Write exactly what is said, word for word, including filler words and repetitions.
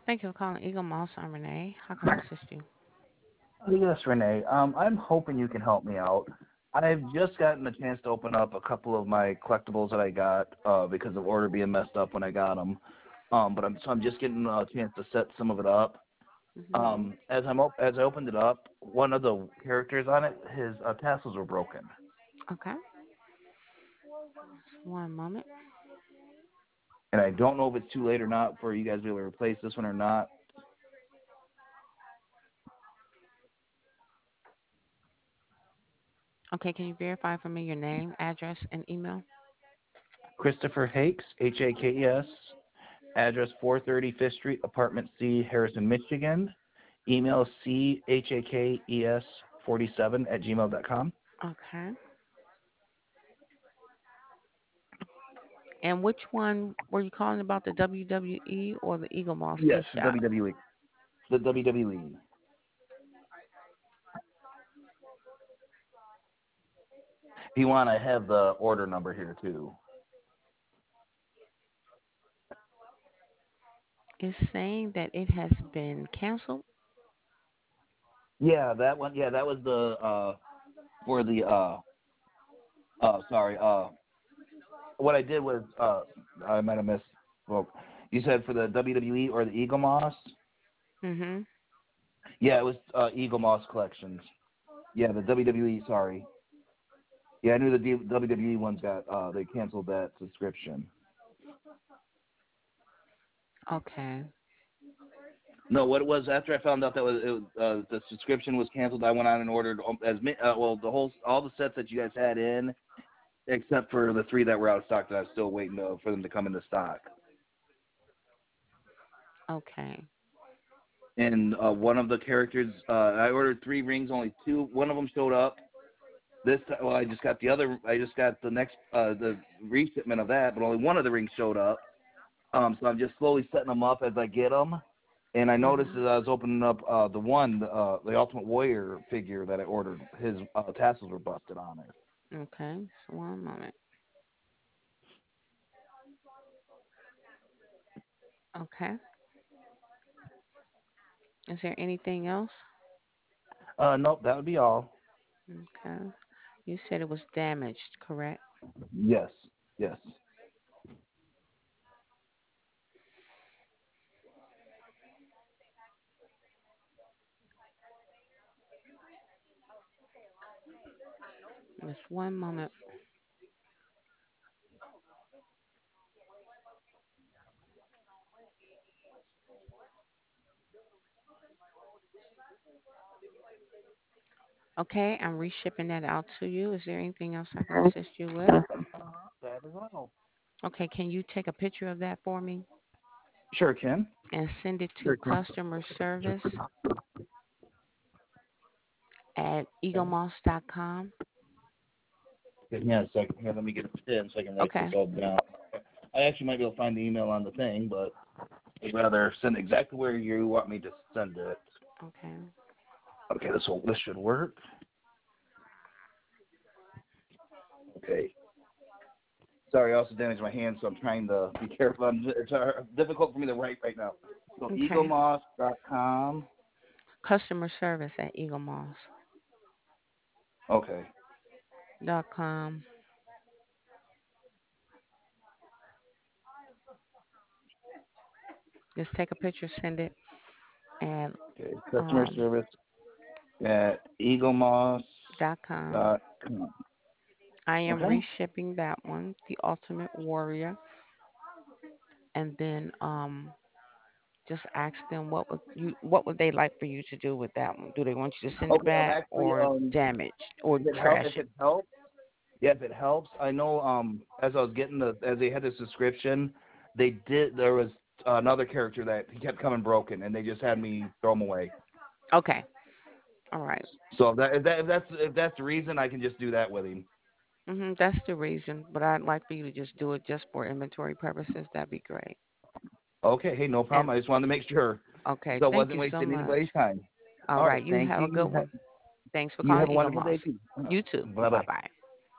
Thank you for calling Eagle Moss. I'm Renee. How can I assist you? Yes, Renee. Um, I'm hoping you can help me out. I've just gotten a chance to open up a couple of my collectibles that I got uh, because of order being messed up when I got them. Um, but I'm so I'm just getting a chance to set some of it up. hmm Um, as I'm op- as I opened it up, one of the characters on it, his uh, tassels were broken, Okay. One moment. and I don't know if it's too late or not for you guys to be able to replace this one or not. Okay, can you verify for me your name, address, and email? Christopher Hakes, H A K E S, address four thirty Fifth Street, Apartment C, Harrison, Michigan. Email C H A K E S forty-seven at gmail dot com. Okay. And which one were you calling about, the W W E or the Eagle Moss Yes, Gift the Shop? W W E. The W W E. If you want, I have the order number here too. It's saying that it has been canceled. Yeah, that one. Yeah, that was the uh for the uh uh sorry uh what I did was uh I might have missed. Well, you said for the W W E or the Eagle Moss. hmm Yeah, it was uh, Eagle Moss Collections. Yeah, the W W E. Sorry. Yeah, I knew the D- W W E ones got uh they canceled that subscription. Okay. No, what it was after I found out that was, it was uh, the subscription was canceled, I went on and ordered um, as mi- uh, well the whole all the sets that you guys had in, except for the three that were out of stock that I was still waiting to, for them to come into stock. Okay. And uh, one of the characters, uh, I ordered three rings, only two. One of them showed up. This time, well, I just got the other. I just got the next uh, the reshipment of that, but only one of the rings showed up. Um, so I'm just slowly setting them up as I get them. And I noticed hmm as I was opening up uh, the one, uh, the Ultimate Warrior figure that I ordered, his uh, tassels were busted on it. Okay. So one moment. Okay. Is there anything else? Uh, nope, that would be all. Okay. You said it was damaged, correct? Yes, yes. Just one moment. Okay, I'm reshipping that out to you. Is there anything else I can assist you with? That is all. Okay, can you take a picture of that for me Sure, Ken. and send it to Sure, Ken. customer service at Okay. eaglemoss dot com? Give me a second here. Let me get a pen so I can write this Okay, all down. I actually might be able to find the email on the thing, but I'd rather send exactly where you want me to send it. okay. Okay, this will this should work. Okay. Sorry, I also damaged my hand, so I'm trying to be careful. I'm, it's uh, difficult for me to write right now. So Okay. eaglemoss dot com. Customer service at eaglemoss Okay. dot com. Just take a picture, send it, and Okay. Customer um service at eaglemoss dot com. dot com. I am Okay. reshipping that one, the Ultimate Warrior, and then um just ask them what would you what would they like for you to do with that one? Do they want you to send it Okay. Um. back Actually, or um, damage or if it help, trash if it? it helps, yeah, if it helps, I know. Um, as I was getting the, as they had the subscription, they did. There was another character that he kept coming broken, and they just had me throw him away. Okay. All right. So if that, if that, if that's, if that's the reason, I can just do that with him. Mhm. That's the reason, but I'd like for you to just do it just for inventory purposes. That'd be great. Okay. Hey, no And problem. I just wanted to make sure, okay, so I thank wasn't you so wasting much. anybody's time. All All right, right. you Thank have a good you. one. Thanks for You calling have a Eagle wonderful Moss. day too. You too. Bye Bye bye. bye.